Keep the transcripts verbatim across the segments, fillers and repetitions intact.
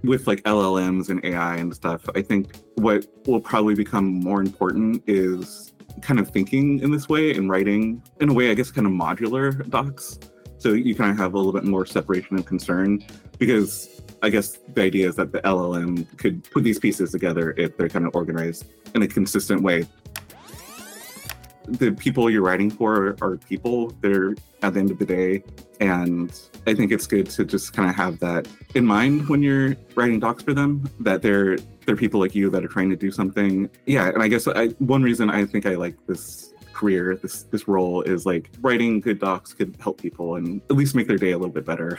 with like L L Ms and A I and stuff, I think what will probably become more important is kind of thinking in this way and writing in a way, I guess, kind of modular docs. So you kind of have a little bit more separation of concern, because I guess the idea is that the L L M could put these pieces together if they're kind of organized in a consistent way. The people you're writing for are people. They're at the end of the day. And I think it's good to just kind of have that in mind when you're writing docs for them, that they're they're people like you that are trying to do something. Yeah, and I guess I, one reason I think I like this career, this this role, is like writing good docs could help people and at least make their day a little bit better.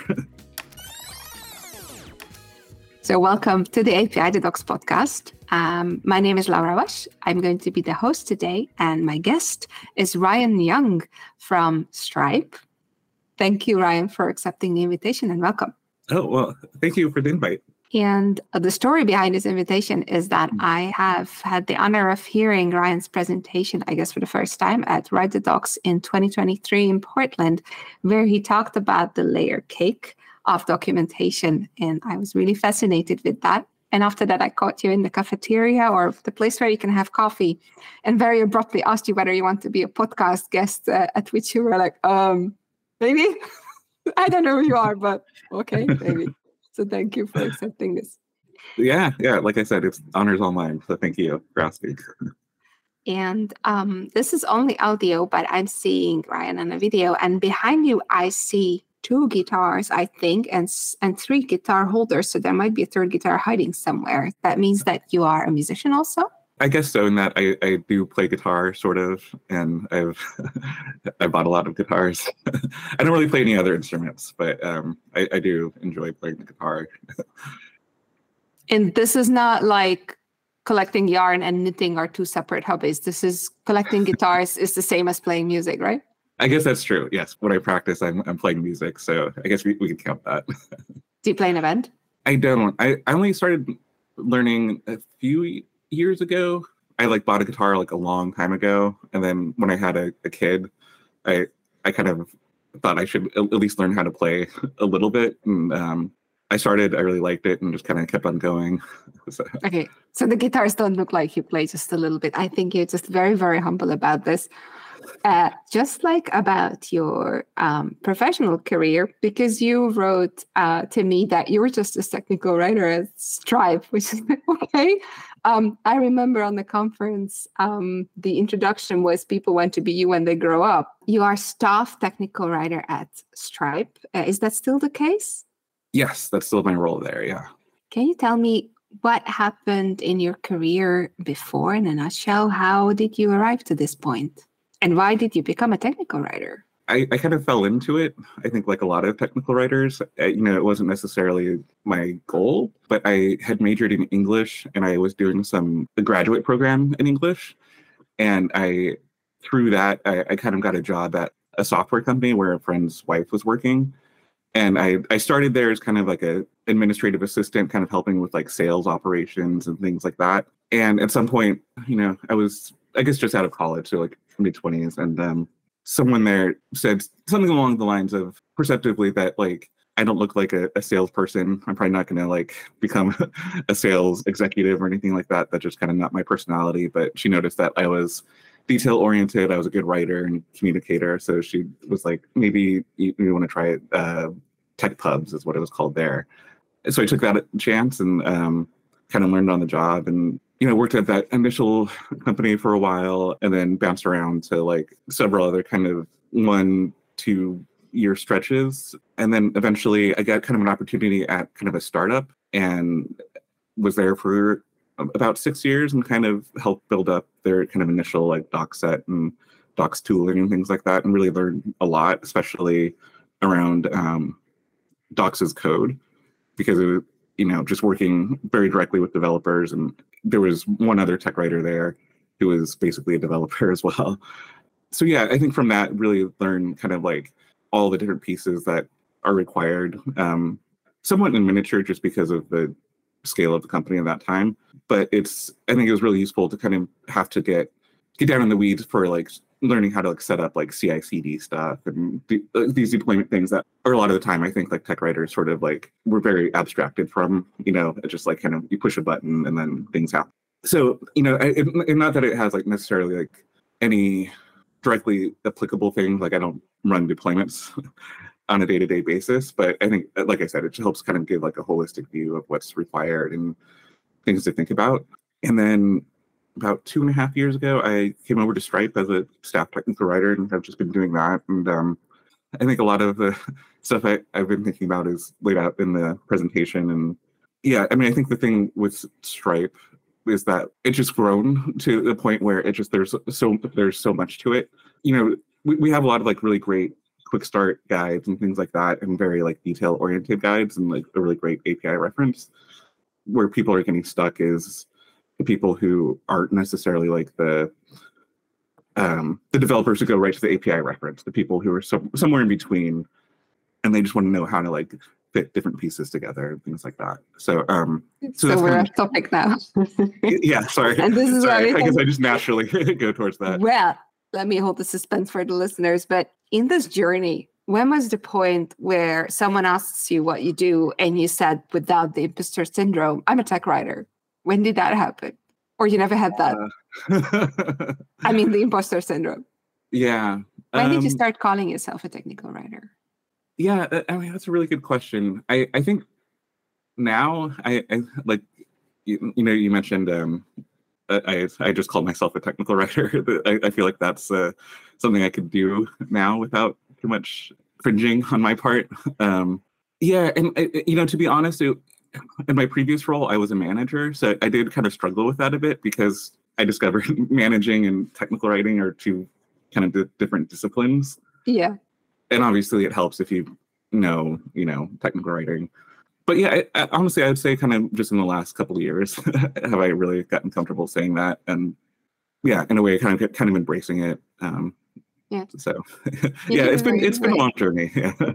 So welcome to the A P I to Docs podcast. Um, my name is Laura Wasch. I'm going to be the host today, and my guest is Ryan Young from Stripe. Thank you, Ryan, for accepting the invitation, and welcome. Oh, well, thank you for the invite. And the story behind this invitation is that I have had the honor of hearing Ryan's presentation, I guess, for the first time at Write the Docs in twenty twenty-three in Portland, where he talked about the layer cake of documentation. And I was really fascinated with that. And after that, I caught you in the cafeteria or the place where you can have coffee, and very abruptly asked you whether you want to be a podcast guest, uh, at which you were like, um, maybe? I don't know who you are, but okay, maybe. So thank you for accepting this. Yeah, yeah. Like I said, it's honors all mine. So thank you for asking. And um, this is only audio, but I'm seeing Ryan on a video. And behind you, I see two guitars, I think, and and three guitar holders. So there might be a third guitar hiding somewhere. That means that you are a musician also? I guess so, in that I, I do play guitar, sort of, and I've I bought a lot of guitars. I don't really play any other instruments, but um, I, I do enjoy playing the guitar. And this is not like collecting yarn and knitting are two separate hobbies. This is collecting guitars is the same as playing music, right? I guess that's true, yes. When I practice, I'm, I'm playing music, so I guess we, we can count that. Do you play in a band? I don't. I, I only started learning a few years ago. I like bought a guitar like a long time ago, and then when I had a, a kid, I I kind of thought I should at least learn how to play a little bit. And um, I started, I really liked it, and just kind of kept on going. So. Okay, so the guitars don't look like you play just a little bit. I think you're just very, very humble about this. Uh, just like about your um, professional career, because you wrote uh, to me that you were just a technical writer at Stripe, which is like, okay. Um, I remember on the conference, um, the introduction was people want to be you when they grow up. You are staff technical writer at Stripe. Uh, is that still the case? Yes, that's still my role there, yeah. Can you tell me what happened in your career before, in a nutshell? How did you arrive to this point? And why did you become a technical writer? I, I kind of fell into it. I think like a lot of technical writers, uh, you know, it wasn't necessarily my goal, but I had majored in English and I was doing some a graduate program in English. And I, through that, I, I kind of got a job at a software company where a friend's wife was working. And I, I started there as kind of like a administrative assistant, kind of helping with like sales operations and things like that. And at some point, you know, I was, I guess, just out of college, so like mid-twenties, and um, someone there said something along the lines of perceptively that like I don't look like a, a salesperson. I'm probably not going to like become a sales executive or anything like that. That's just kind of not my personality. But she noticed that I was detail oriented. I was a good writer and communicator. So she was like, maybe you, you want to try it. Uh, Tech Pubs is what it was called there. So I took that chance and um, kind of learned on the job, and you know, worked at that initial company for a while, and then bounced around to like several other kind of one, two year stretches. And then eventually I got kind of an opportunity at kind of a startup, and was there for about six years and kind of helped build up their kind of initial like doc set and docs tooling and things like that, and really learned a lot, especially around um, docs as code, because it was, you know, just working very directly with developers. And there was one other tech writer there who was basically a developer as well. So yeah, I think from that really learned kind of like all the different pieces that are required, um, somewhat in miniature just because of the scale of the company at that time. But it's, I think it was really useful to kind of have to get get down in the weeds for like learning how to like set up like C I C D stuff and do, uh, these deployment things that, or a lot of the time, I think like tech writers sort of like we're very abstracted from, you know, it's just like kind of you push a button and then things happen. So, you know, it, it, not that it has like necessarily like any directly applicable things, like I don't run deployments on a day-to-day basis, but I think, like I said, it helps kind of give like a holistic view of what's required and things to think about. And then about two and a half years ago, I came over to Stripe as a staff technical writer and have just been doing that. And um, I think a lot of the stuff I, I've been thinking about is laid out in the presentation. And yeah, I mean, I think the thing with Stripe is that it's just grown to the point where it just there's so there's so much to it. You know, we, we have a lot of like really great quick start guides and things like that, and very like detail oriented guides and like a really great A P I reference. Where people are getting stuck is the people who aren't necessarily like the um, the developers who go right to the A P I reference, the people who are so, somewhere in between, and they just want to know how to like fit different pieces together and things like that. So, um, so, so we're off topic now. Yeah, sorry. And this is sorry, I guess I just naturally go towards that. Well, let me hold the suspense for the listeners. But in this journey, when was the point where someone asks you what you do and you said, without the imposter syndrome, I'm a tech writer? When did that happen? Or you never had that? Uh, I mean, the imposter syndrome. Yeah. When um, did you start calling yourself a technical writer? Yeah, I mean, that's a really good question. I, I think now, I, I like, you, you know, you mentioned um, I, I just called myself a technical writer. I, I feel like that's uh, something I could do now without too much cringing on my part. Um, yeah, and, you know, to be honest, it, in my previous role, I was a manager. So I did kind of struggle with that a bit because I discovered managing and technical writing are two kind of di- different disciplines. Yeah. And obviously it helps if you know, you know, technical writing. But yeah, I, I, honestly, I would say kind of just in the last couple of years have I really gotten comfortable saying that. And yeah, in a way, kind of kind of embracing it. Um, yeah. So yeah, it's been it's been a long journey. Yeah. Yeah.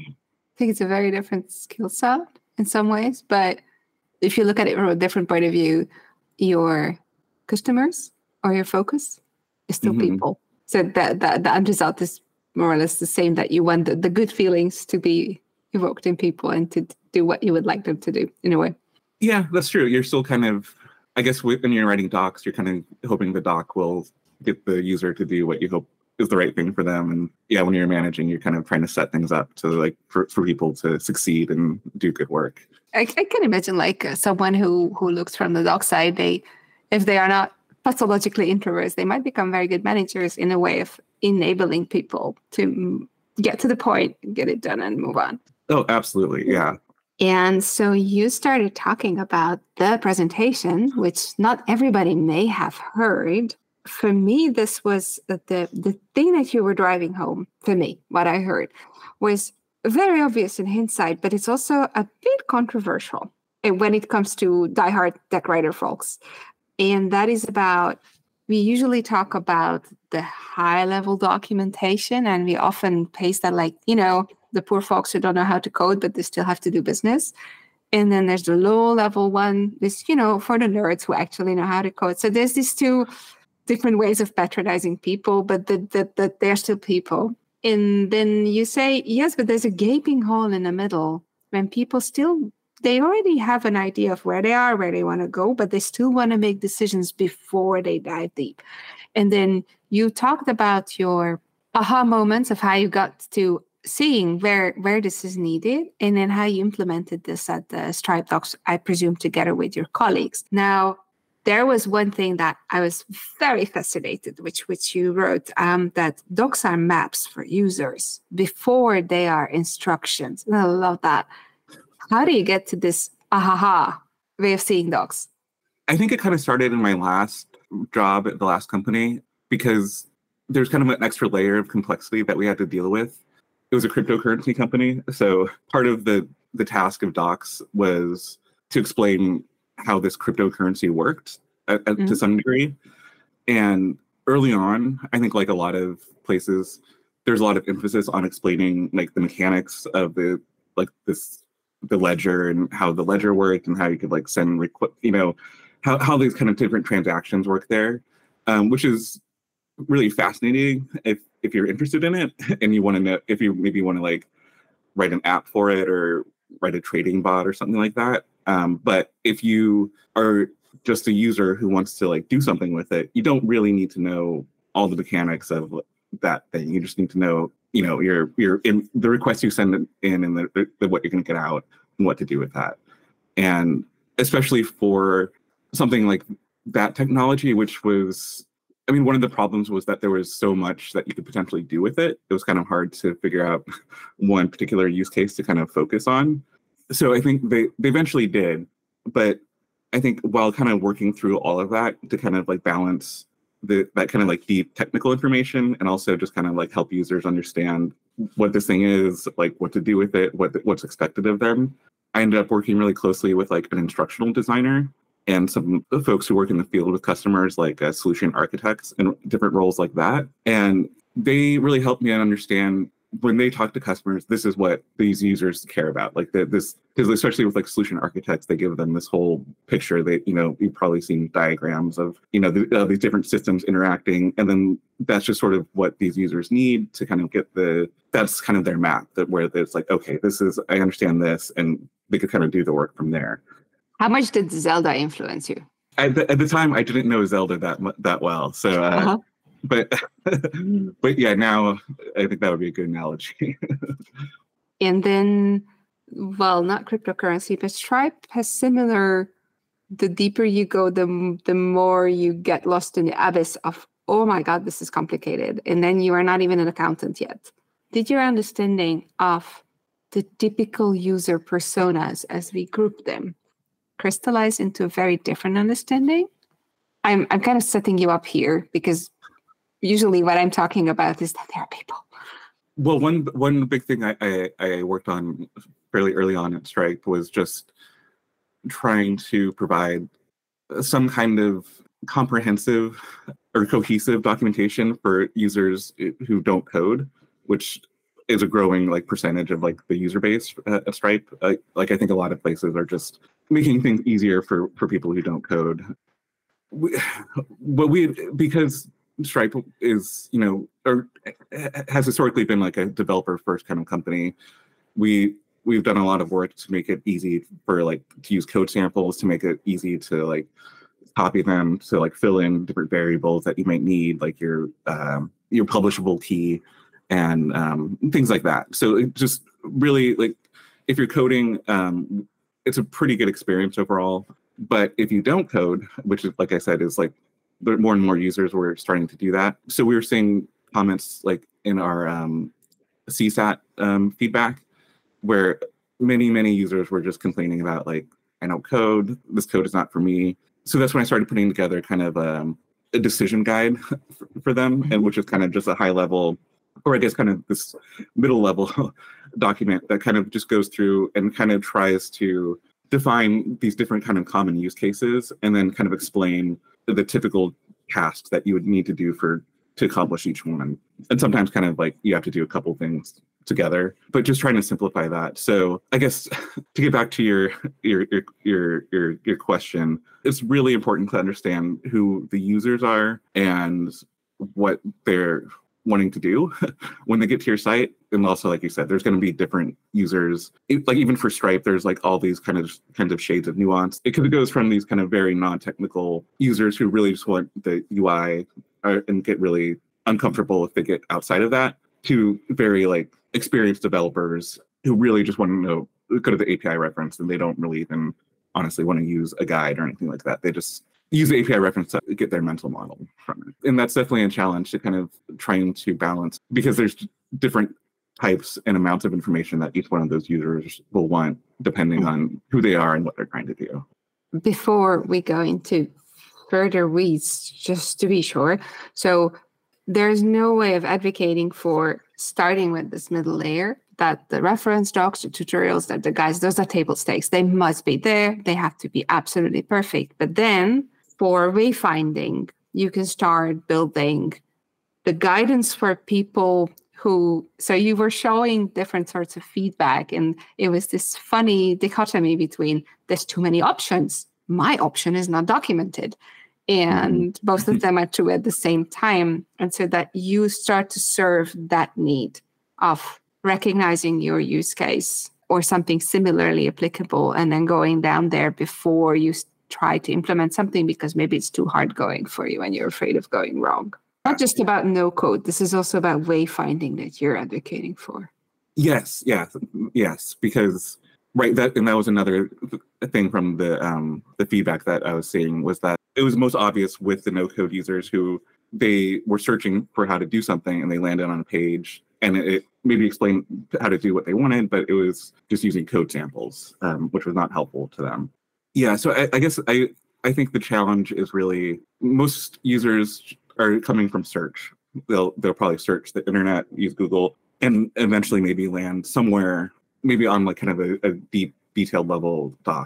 I think it's a very different skill set in some ways. But if you look at it from a different point of view, your customers or your focus is still mm-hmm. people. So that the, the end result is more or less the same, that you want the, the good feelings to be evoked in people and to do what you would like them to do in a way. Yeah, that's true. You're still kind of, I guess when you're writing docs, you're kind of hoping the doc will get the user to do what you hope is the right thing for them. And yeah, when you're managing, you're kind of trying to set things up to like for, for people to succeed and do good work. I, I can imagine like uh, someone who, who looks from the doc side, they, if they are not pathologically introverts, they might become very good managers in a way of enabling people to get to the point, get it done and move on. Oh, absolutely. Yeah. And so you started talking about the presentation, which not everybody may have heard. For me, this was the, the thing that you were driving home. For me, what I heard was very obvious in hindsight, but it's also a bit controversial when it comes to diehard tech writer folks. And that is about, we usually talk about the high level documentation, and we often paste that like, you know, the poor folks who don't know how to code, but they still have to do business. And then there's the low level one, this, you know, for the nerds who actually know how to code. So there's these two different ways of patronizing people, but that the, the, they're still people. And then you say, yes, but there's a gaping hole in the middle when people still, they already have an idea of where they are, where they want to go, but they still want to make decisions before they dive deep. And then you talked about your aha moments of how you got to seeing where, where this is needed, and then how you implemented this at the Stripe Docs, I presume, together with your colleagues. Now, there was one thing that I was very fascinated, which which you wrote, um, that docs are maps for users before they are instructions. And I love that. How do you get to this ahaha way of seeing docs? I think it kind of started in my last job at the last company, because there's kind of an extra layer of complexity that we had to deal with. It was a cryptocurrency company. So part of the, the task of docs was to explain how this cryptocurrency worked at, at, mm-hmm. to some degree. And early on, I think like a lot of places, there's a lot of emphasis on explaining like the mechanics of the, like this, the ledger and how the ledger worked and how you could like send, requ- you know, how, how these kind of different transactions work there, um, which is really fascinating if if you're interested in it and you want to know if you maybe want to like write an app for it or write a trading bot or something like that. Um, but if you are just a user who wants to like do something with it, you don't really need to know all the mechanics of that thing. You just need to know, you know, your your in the request you send in and the, the what you're going to get out and what to do with that. And especially for something like that technology, which was, I mean, one of the problems was that there was so much that you could potentially do with it. It was kind of hard to figure out one particular use case to kind of focus on. So I think they, they eventually did. But I think while kind of working through all of that to kind of like balance the that kind of like deep technical information and also just kind of like help users understand what this thing is, like what to do with it, what what's expected of them, I ended up working really closely with like an instructional designer and some folks who work in the field with customers, like uh, solution architects and different roles like that. And they really helped me understand when they talk to customers, this is what these users care about. Like the, this, because especially with like solution architects, they give them this whole picture that, you know, you've probably seen diagrams of, you know, the, uh, these different systems interacting. And then that's just sort of what these users need to kind of get the, that's kind of their map that where it's like, okay, this is, I understand this, and they could kind of do the work from there. How much did Zelda influence you? At the, at the time, I didn't know Zelda that that well. So, uh, uh-huh. but but yeah, now I think that would be a good analogy. And then, well, not cryptocurrency, but Stripe has similar. The deeper you go, the the more you get lost in the abyss of, oh my God, this is complicated. And then you are not even an accountant yet. Did your understanding of the typical user personas, as we group them, crystallize into a very different understanding? I'm I'm kind of setting you up here because usually what I'm talking about is that there are people. Well, one one big thing I, I, I worked on fairly early on at Stripe was just trying to provide some kind of comprehensive or cohesive documentation for users who don't code, which is a growing like percentage of like the user base at Stripe. Uh, like I think a lot of places are just making things easier for for people who don't code. We, but we because Stripe is, you know, or has historically been like a developer first kind of company. We we've done a lot of work to make it easy for like to use code samples, to make it easy to like copy them, to like fill in different variables that you might need, like your um, your publishable key and um, things like that. So it just really like if you're coding, um, it's a pretty good experience overall. But if you don't code, which is like I said, is like more and more users were starting to do that. So we were seeing comments like in our um, C SAT um, feedback where many, many users were just complaining about like, I don't code, this code is not for me. So that's when I started putting together kind of um, a decision guide for, for them, and which is kind of just a high level, or I guess kind of this middle level document that kind of just goes through and kind of tries to define these different kind of common use cases and then kind of explain the typical tasks that you would need to do for to accomplish each one. And sometimes kind of like you have to do a couple things together, but just trying to simplify that. So I guess to get back to your your your your your, your question, it's really important to understand who the users are and what they're wanting to do when they get to your site. And also, like you said, there's going to be different users. It, like even for Stripe, there's like all these kind of kind of shades of nuance. It could goes from these kind of very non-technical users who really just want the U I uh, and get really uncomfortable if they get outside of that, to very like experienced developers who really just want to know, go to the A P I reference, and they don't really even honestly want to use a guide or anything like that. They just use the A P I reference to get their mental model from it. And that's definitely a challenge to kind of trying to balance, because there's different types and amounts of information that each one of those users will want depending on who they are and what they're trying to do. Before we go into further weeds, just to be sure, so there's no way of advocating for starting with this middle layer, that the reference docs, the tutorials, that the guys, those are table stakes. They must be there. They have to be absolutely perfect. But then for wayfinding, you can start building the guidance for people who, so you were showing different sorts of feedback, and it was this funny dichotomy between there's too many options. My option is not documented. And mm-hmm. both of them are true at the same time. And so that you start to serve that need of recognizing your use case or something similarly applicable and then going down there before you try to implement something because maybe it's too hard going for you and you're afraid of going wrong. Not just about no code. This is also about wayfinding that you're advocating for. Yes, yes, yes. Because right, that and that was another thing from the um, the feedback that I was seeing was that it was most obvious with the no code users who they were searching for how to do something and they landed on a page and it maybe explained how to do what they wanted, but it was just using code samples, um, which was not helpful to them. Yeah, so I, I guess I I think the challenge is really most users are coming from search. They'll they'll probably search the internet, use Google, and eventually maybe land somewhere, maybe on like kind of a, a deep, detailed level doc.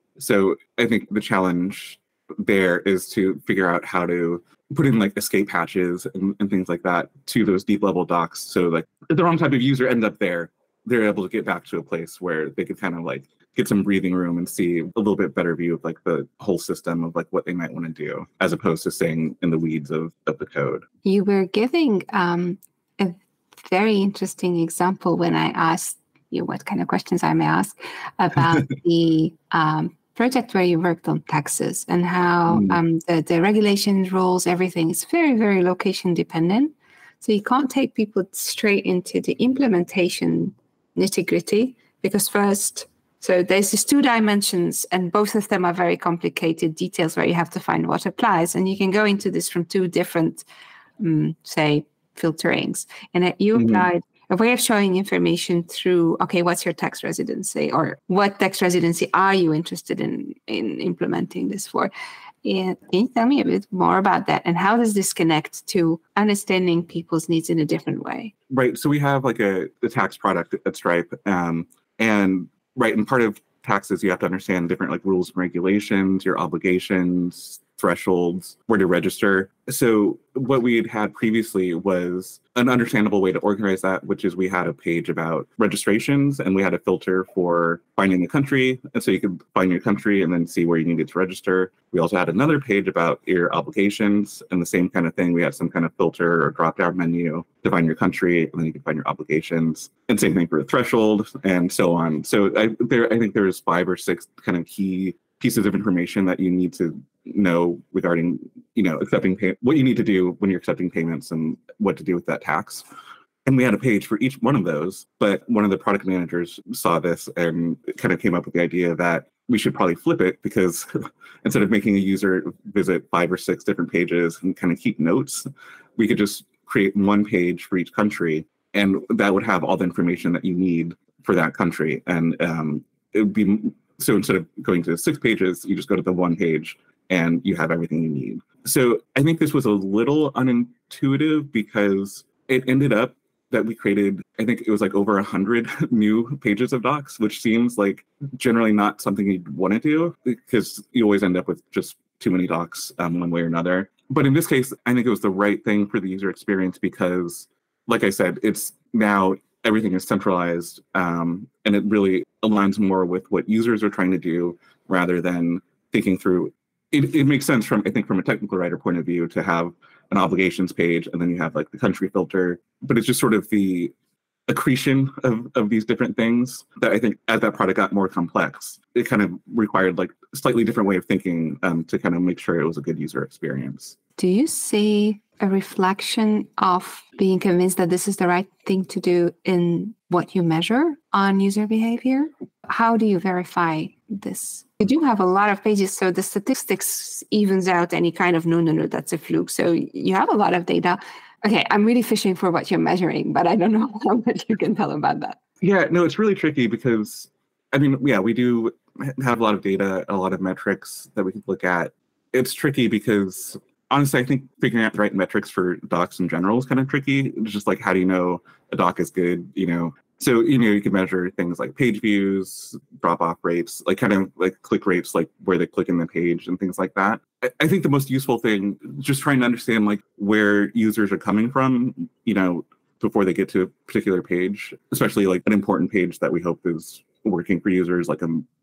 So I think the challenge there is to figure out how to put in like escape hatches and, and things like that to those deep level docs. So like if the wrong type of user ends up there, they're able to get back to a place where they could kind of like get some breathing room and see a little bit better view of like the whole system of like what they might want to do, as opposed to staying in the weeds of, of the code. You were giving um, a very interesting example when I asked you what kind of questions I may ask about the um, project where you worked on taxes and how mm. um, the, the regulations, rules, everything is very, very location dependent. So you can't take people straight into the implementation nitty-gritty because first, so there's these two dimensions and both of them are very complicated details where you have to find what applies. And you can go into this from two different, um, say, filterings. And that you mm-hmm. applied a way of showing information through, okay, what's your tax residency or what tax residency are you interested in, in implementing this for? And can you tell me a bit more about that? And how does this connect to understanding people's needs in a different way? Right. So we have like a the tax product at Stripe. Um, and right, and part of taxes, you have to understand different like rules and regulations, your obligations, thresholds, where to register. So what we had had previously was an understandable way to organize that, which is we had a page about registrations and we had a filter for finding the country. And so you could find your country and then see where you needed to register. We also had another page about your obligations and the same kind of thing. We had some kind of filter or drop-down menu to find your country and then you could find your obligations. And same thing for a threshold and so on. So I, there, I think there's five or six kind of key pieces of information that you need to know regarding, you know, accepting pay, what you need to do when you're accepting payments and what to do with that tax. And we had a page for each one of those, but one of the product managers saw this and kind of came up with the idea that we should probably flip it because instead of making a user visit five or six different pages and kind of keep notes, we could just create one page for each country and that would have all the information that you need for that country. And um, it would be, so instead of going to six pages, you just go to the one page and you have everything you need. So I think this was a little unintuitive because it ended up that we created, I think it was like over a hundred new pages of docs, which seems like generally not something you'd want to do because you always end up with just too many docs um, one way or another. But in this case, I think it was the right thing for the user experience because, like I said, it's now everything is centralized um, and it really aligns more with what users are trying to do rather than thinking through. It, it makes sense from, I think, from a technical writer point of view to have an obligations page and then you have like the country filter, but it's just sort of the accretion of, of these different things that I think as that product got more complex, it kind of required like a slightly different way of thinking um, to kind of make sure it was a good user experience. Do you see a reflection of being convinced that this is the right thing to do in what you measure on user behavior? How do you verify this? You do have a lot of pages, so the statistics evens out any kind of no, no, no, that's a fluke. So you have a lot of data. Okay, I'm really fishing for what you're measuring, but I don't know how much you can tell about that. Yeah, no, it's really tricky because, I mean, yeah, we do have a lot of data, a lot of metrics that we can look at. It's tricky because honestly, I think figuring out the right metrics for docs in general is kind of tricky. It's just like, how do you know a doc is good, you know? So, you know, you can measure things like page views, drop-off rates, like kind of like click rates, like where they click in the page and things like that. I, I think the most useful thing, just trying to understand like where users are coming from, you know, before they get to a particular page, especially like an important page that we hope is working for users, like a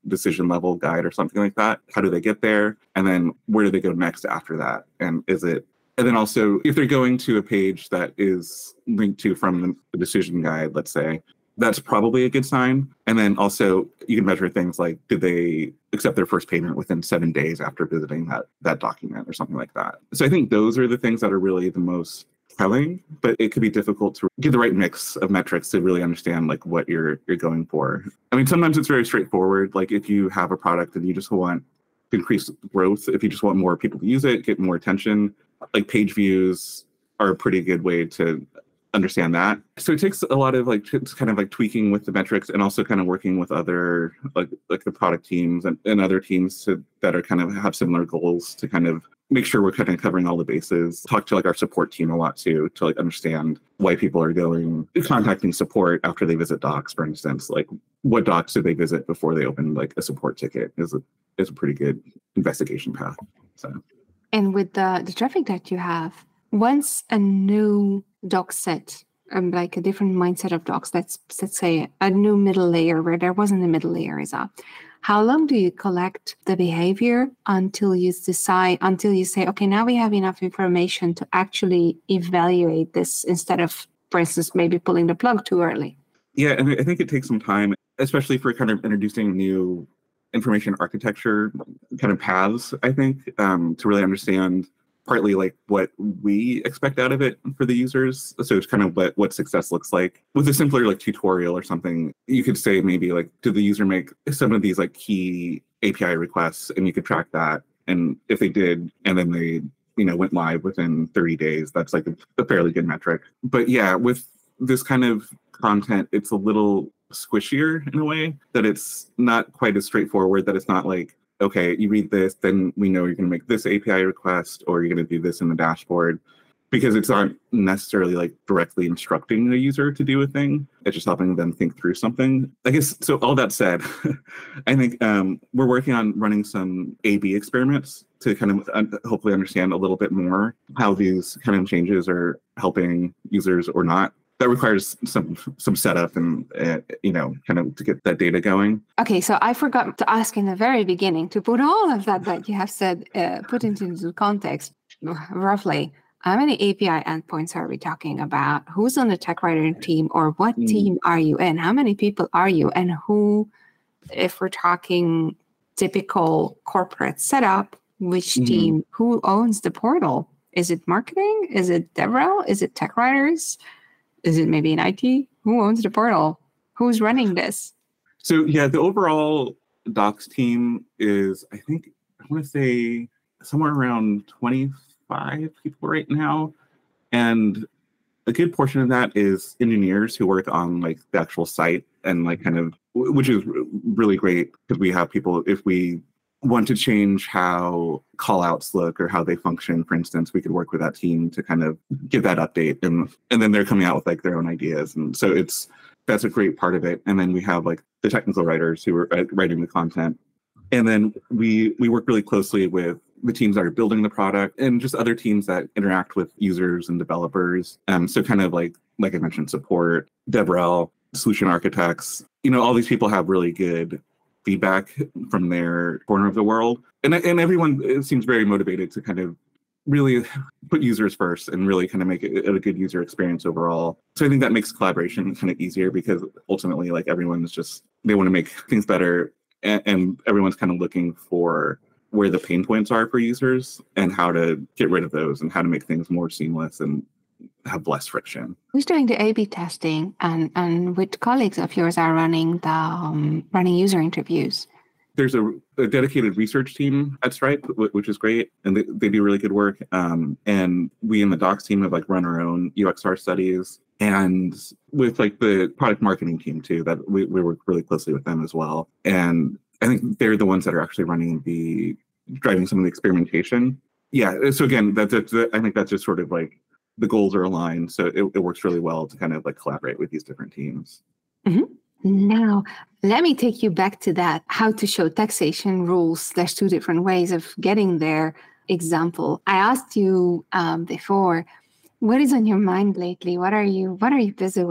decision level guide or something like that. How do they get there? And then where do they go next after that? And is it, and then also if they're going to a page that is linked to from the decision guide, let's say, that's probably a good sign. And then also you can measure things like, did they accept their first payment within seven days after visiting that, that document or something like that? So I think those are the things that are really the most telling, but it could be difficult to get the right mix of metrics to really understand like what you're you're going for. I mean, sometimes it's very straightforward. Like if you have a product and you just want to increase growth, if you just want more people to use it, get more attention, like page views are a pretty good way to understand that. So it takes a lot of like kind of like tweaking with the metrics and also kind of working with other like like the product teams and, and other teams to, that are kind of have similar goals to kind of make sure we're kind of covering all the bases. Talk to like our support team a lot too, to like understand why people are going, contacting support after they visit Docs, for instance. Like what Docs did they visit before they opened like a support ticket is a, is a pretty good investigation path. So, and with the, the traffic that you have, once a new doc set, um, like a different mindset of docs, let's, let's say a new middle layer where there wasn't a middle layer is up. How long do you collect the behavior until you decide, until you say, okay, now we have enough information to actually evaluate this instead of, for instance, maybe pulling the plug too early? Yeah, and I think it takes some time, especially for kind of introducing new information architecture kind of paths, I think, um, to really understand partly like what we expect out of it for the users. So it's kind of what, what success looks like. With a simpler like tutorial or something, you could say maybe like, did the user make some of these like key A P I requests? And you could track that. And if they did, and then they, you know, went live within thirty days, that's like a, a fairly good metric. But yeah, with this kind of content, it's a little squishier in a way that it's not quite as straightforward, that it's not like, okay, you read this, then we know you're going to make this A P I request, or you're going to do this in the dashboard, because it's not necessarily like directly instructing the user to do a thing. It's just helping them think through something. I guess, so all that said, I think um, we're working on running some A B experiments to kind of uh, hopefully understand a little bit more how these kind of changes are helping users or not. That requires some some setup and, uh, you know, kind of to get that data going. Okay, so I forgot to ask in the very beginning to put all of that that you have said, uh, put into the context, roughly. How many A P I endpoints are we talking about? Who's on the tech writer team, or what mm. team are you in? How many people are you? And who, if we're talking typical corporate setup, which mm. team, who owns the portal? Is it marketing? Is it DevRel? Is it tech writers? Is it maybe in I T? Who owns the portal? Who's running this? So yeah, the overall Docs team is, I think, I want to say somewhere around twenty-five people right now. And a good portion of that is engineers who work on like the actual site and like kind of, which is really great because we have people, if we want to change how callouts look or how they function, for instance, we could work with that team to kind of give that update, and and then they're coming out with like their own ideas, and so it's that's a great part of it. And then we have like the technical writers who are writing the content, and then we we work really closely with the teams that are building the product and just other teams that interact with users and developers. Um, so kind of like like I mentioned, support, DevRel, solution architects. You know, all these people have really good feedback from their corner of the world. And, and everyone it seems very motivated to kind of really put users first and really kind of make it a good user experience overall. So I think that makes collaboration kind of easier because ultimately like everyone's just, they want to make things better, and, and everyone's kind of looking for where the pain points are for users and how to get rid of those and how to make things more seamless and have less friction. Who's doing the A B testing, and, and which colleagues of yours are running the um, running user interviews? There's a, a dedicated research team at Stripe, which is great, and they, they do really good work. Um, and we in the Docs team have like run our own U X R studies, and with like the product marketing team too, that we, we work really closely with them as well. And I think they're the ones that are actually running the driving some of the experimentation. Yeah. So again, that's, that's I think that's just sort of like the goals are aligned, so it, it works really well to kind of like collaborate with these different teams. Mm-hmm. Now, let me take you back to that how to show taxation rules. There's two different ways of getting there. Example, I asked you um, before, what is on your mind lately? What are you What are you busy with?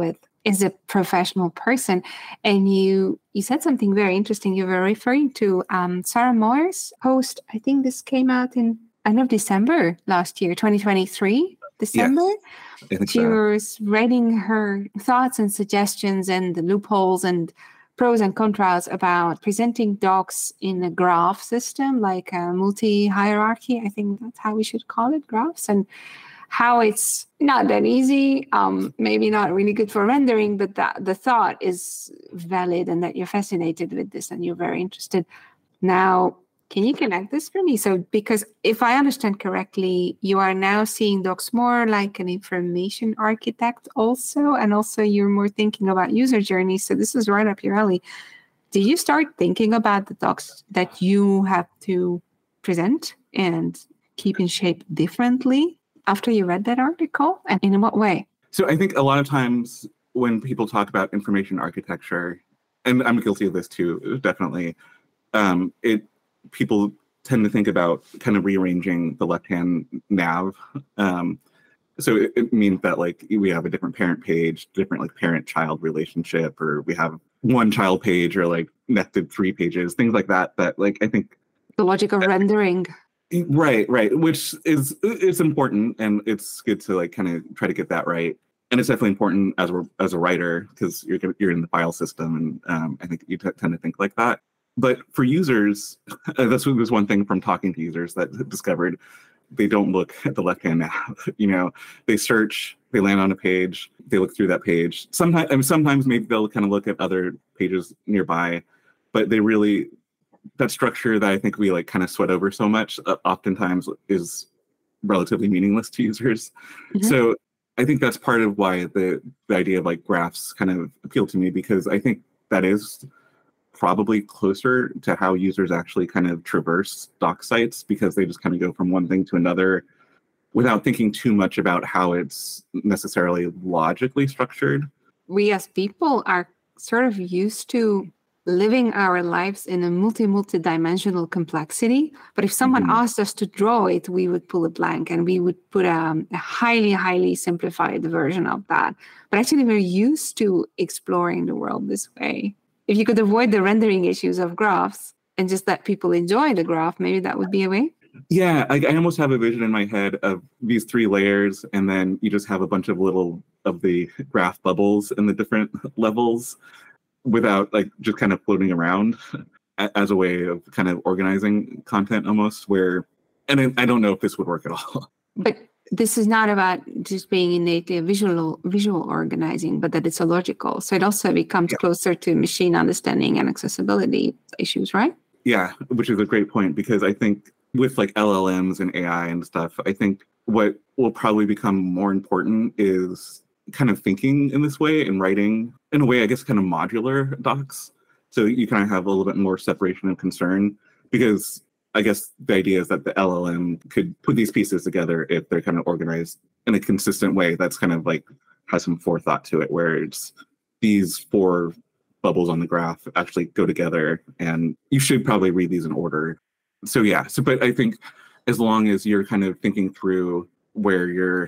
is a professional person. And you you said something very interesting. You were referring to um, Sarah Moore's post. I think this came out in end of December last year, twenty twenty-three, December. Yes, I think she so. was writing her thoughts and suggestions and the loopholes and pros and contras about presenting docs in a graph system, like a multi-hierarchy. I think that's how we should call it, graphs, and how it's not that easy, um, maybe not really good for rendering, but that the thought is valid and that you're fascinated with this and you're very interested. Now, can you connect this for me? So, because if I understand correctly, you are now seeing docs more like an information architect also, and also you're more thinking about user journeys. So this is right up your alley. Do you start thinking about the docs that you have to present and keep in shape differently after you read that article? And in what way? So I think a lot of times when people talk about information architecture, and I'm guilty of this too, definitely, um, it people tend to think about kind of rearranging the left-hand nav. Um, so it, it means that like we have a different parent page, different like parent-child relationship, or we have one child page or like nested three pages, things like that, that like I think the logic of rendering. Right, right, which is it's important, and it's good to like kind of try to get that right. And it's definitely important as a as a writer because you're you're in the file system, and um, I think you t- tend to think like that. But for users, that's was one thing from talking to users that discovered they don't look at the left hand nav. You know, they search, they land on a page, they look through that page. Sometimes, I mean, sometimes maybe they'll kind of look at other pages nearby, but they really. That structure that I think we like kind of sweat over so much uh, oftentimes is relatively meaningless to users. Mm-hmm. So I think that's part of why the, the idea of like graphs kind of appealed to me, because I think that is probably closer to how users actually kind of traverse doc sites, because they just kind of go from one thing to another without thinking too much about how it's necessarily logically structured. We as people are sort of used to living our lives in a multi, multi-dimensional complexity. But if someone mm-hmm. asked us to draw it, we would pull a blank and we would put a, a highly, highly simplified version of that. But actually, we're used to exploring the world this way. If you could avoid the rendering issues of graphs and just let people enjoy the graph, maybe that would be a way. Yeah, I, I almost have a vision in my head of these three layers, and then you just have a bunch of little of the graph bubbles in the different levels, without like just kind of floating around as a way of kind of organizing content almost, where, and I don't know if this would work at all. But this is not about just being innately a visual visual organizing, but that it's a logical. So it also becomes yeah. closer to machine understanding and accessibility issues, right? Yeah, which is a great point, because I think with like L L Ms and A I and stuff, I think what will probably become more important is kind of thinking in this way and writing in a way, I guess, kind of modular docs. So you kind of have a little bit more separation of concern, because I guess the idea is that the L L M could put these pieces together if they're kind of organized in a consistent way that's kind of like has some forethought to it, where it's these four bubbles on the graph actually go together, and you should probably read these in order. So yeah, so but I think as long as you're kind of thinking through where your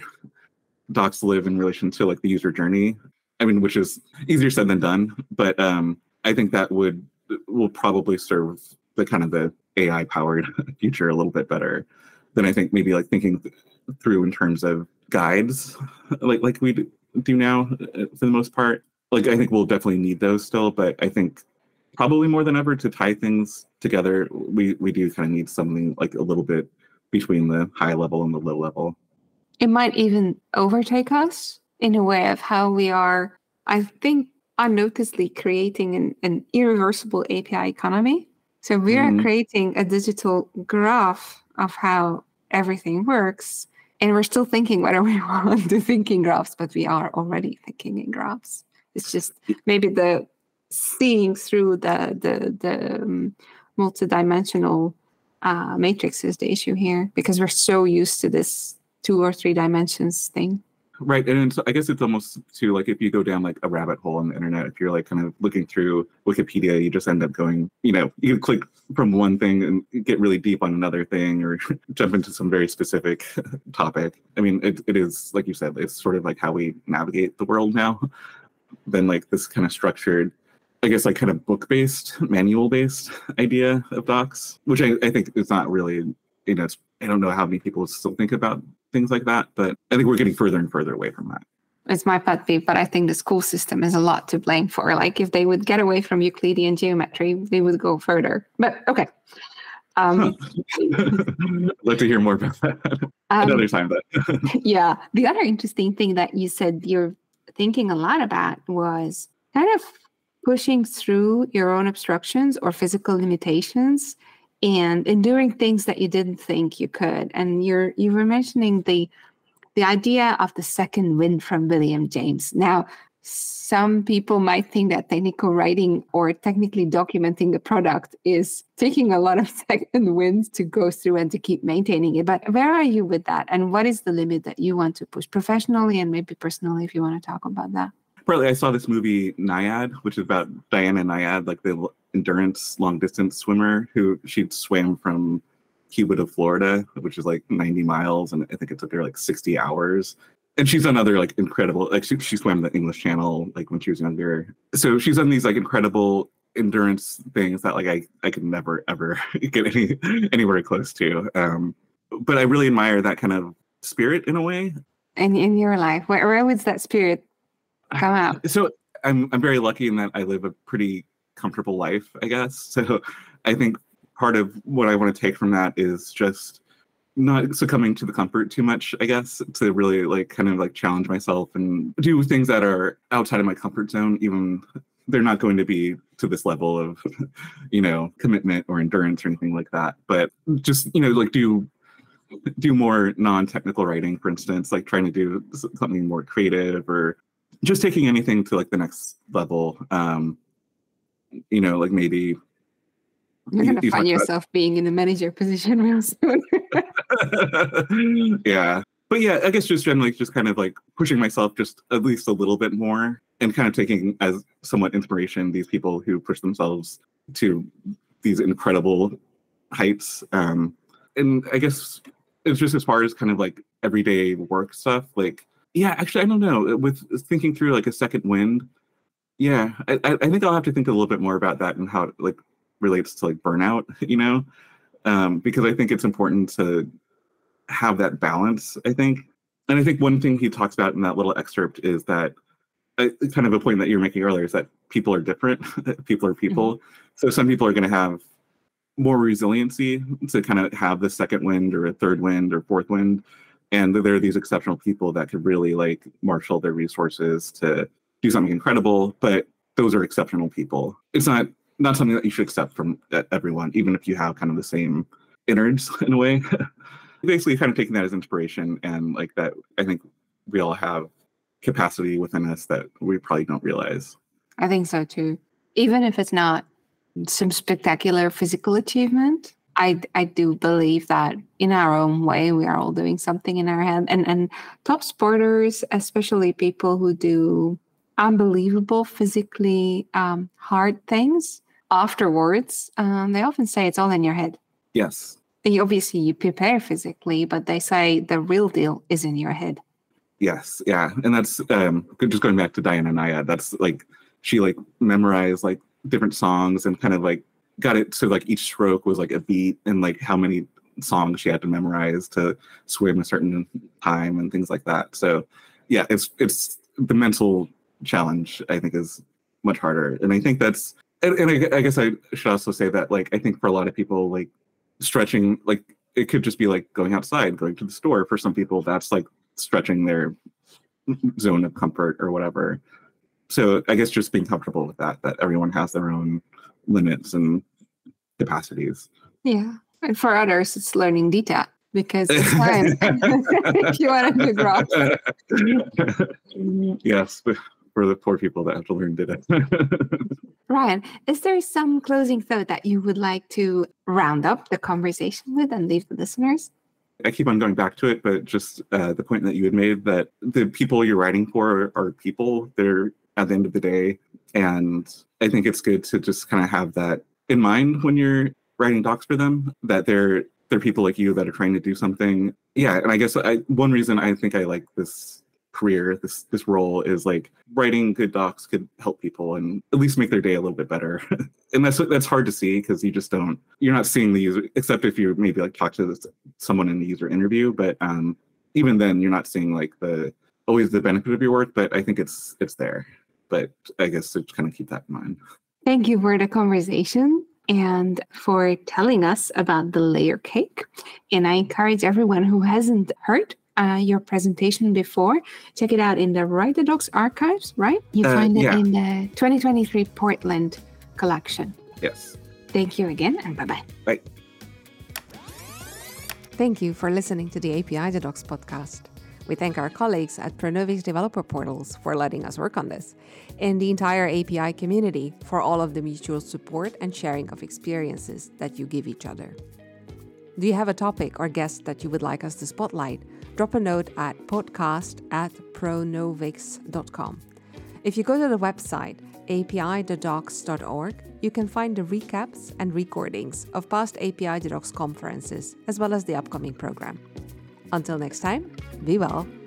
docs live in relation to like the user journey, I mean, which is easier said than done, but um, I think that would will probably serve the kind of the A I powered future a little bit better than I think maybe like thinking th- through in terms of guides, like like we do now for the most part. Like I think we'll definitely need those still, but I think probably more than ever to tie things together, we we do kind of need something like a little bit between the high level and the low level. It might even overtake us in a way of how we are, I think, unnoticedly creating an, an irreversible A P I economy. So we are mm-hmm. creating a digital graph of how everything works. And we're still thinking whether we want to think in graphs, but we are already thinking in graphs. It's just maybe the seeing through the, the, the um, multidimensional uh, matrix is the issue here, because we're so used to this two or three dimensions thing. Right. And it's, I guess it's almost to like if you go down like a rabbit hole on the internet, if you're like kind of looking through Wikipedia, you just end up going, you know, you click from one thing and get really deep on another thing, or jump into some very specific topic. I mean, it, it is, like you said, it's sort of like how we navigate the world now. than like this kind of structured, I guess, like kind of book-based, manual-based idea of docs, which I, I think is not really, you know, it's, I don't know how many people still think about things like that, but I think we're getting further and further away from that. It's my pet peeve, but I think the school system is a lot to blame for. Like if they would get away from Euclidean geometry, they would go further. But okay. Um, I'd like to hear more about that um, another time. But yeah, the other interesting thing that you said you're thinking a lot about was kind of pushing through your own obstructions or physical limitations and enduring things that you didn't think you could. And you're you were mentioning the the idea of the second wind from William James. Now, some people might think that technical writing or technically documenting the product is taking a lot of second winds to go through and to keep maintaining it. But where are you with that? And what is the limit that you want to push professionally and maybe personally, if you want to talk about that? Partly, I saw this movie Nyad, which is about Diana Nyad, like the endurance long distance swimmer who she swam from Cuba to Florida, which is like ninety miles, and I think it took her like sixty hours. And she's done other like incredible, like she, she swam the English Channel like when she was younger. So she's done these like incredible endurance things that like I, I could never ever get any anywhere close to. Um, but I really admire that kind of spirit in a way. And in your life, where, where would that spirit come out? So I'm I'm very lucky in that I live a pretty comfortable life, I guess. So I think part of what I want to take from that is just not succumbing to the comfort too much, I guess, to really like kind of like challenge myself and do things that are outside of my comfort zone, even they're not going to be to this level of, you know, commitment or endurance or anything like that. But just, you know, like do do more non-technical writing, for instance, like trying to do something more creative or just taking anything to like the next level. Um, you know, like maybe you're going to find yourself about... being in the manager position real soon. Yeah. But yeah, I guess just generally just kind of like pushing myself just at least a little bit more and kind of taking as somewhat inspiration these people who push themselves to these incredible heights. Um, and I guess it's just as far as kind of like everyday work stuff. Like, yeah, actually, I don't know. With thinking through like a second wind, yeah, I, I think I'll have to think a little bit more about that and how it like relates to like burnout, you know, um, because I think it's important to have that balance, I think. And I think one thing he talks about in that little excerpt is that uh, kind of a point that you were making earlier is that people are different. People are people. Mm-hmm. So some people are going to have more resiliency to kind of have the second wind or a third wind or fourth wind. And there are these exceptional people that could really like marshal their resources to do something incredible, but those are exceptional people. It's not not something that you should accept from everyone, even if you have kind of the same innards in a way. Basically kind of taking that as inspiration and like that I think we all have capacity within us that we probably don't realize. I think so too. Even if it's not some spectacular physical achievement, I I do believe that in our own way, we are all doing something in our head. And, and top sporters, especially people who do unbelievable physically um, hard things, afterwards, um, they often say it's all in your head. Yes. You, obviously, you prepare physically, but they say the real deal is in your head. Yes, yeah. And that's, um, just going back to Diana Nyad, that's like, she like memorized like different songs and kind of like got it so like each stroke was like a beat and like how many songs she had to memorize to swim a certain time and things like that. So yeah, it's it's the mental challenge I think is much harder. And I think that's and, and I, I guess I should also say that like I think for a lot of people like stretching, like it could just be like going outside, going to the store. For some people that's like stretching their zone of comfort or whatever. So I guess just being comfortable with that, that everyone has their own limits and capacities. Yeah. And for others, it's learning D T A because it's time if you want to grow. Yes, for the poor people that have to learn D T A. Ryan, is there some closing thought that you would like to round up the conversation with and leave the listeners? I keep on going back to it, but just uh, the point that you had made that the people you're writing for are people. They're at the end of the day. And I think it's good to just kind of have that in mind when you're writing docs for them, that they're they're people like you that are trying to do something. Yeah, and I guess I, one reason I think I like this career, this this role is like writing good docs could help people and at least make their day a little bit better. And that's that's hard to see because you just don't, you're not seeing the user, except if you maybe like talk to this, someone in the user interview. But um, even then, you're not seeing like the always the benefit of your work. But I think it's it's there. But I guess to kind of keep that in mind. Thank you for the conversation and for telling us about the layer cake. And I encourage everyone who hasn't heard uh, your presentation before, check it out in the Write the Docs archives, right? You Uh, find it yeah. in the twenty twenty-three Portland collection. Yes. Thank you again, and bye-bye. Bye. Thank you for listening to the A P I the Docs podcast. We thank our colleagues at Pronovix Developer Portals for letting us work on this, and the entire A P I community for all of the mutual support and sharing of experiences that you give each other. Do you have a topic or guest that you would like us to spotlight? Drop a note at podcast at pronovix dot com. If you go to the website A P I the docs dot org, you can find the recaps and recordings of past A P I the Docs conferences, as well as the upcoming program. Until next time, be well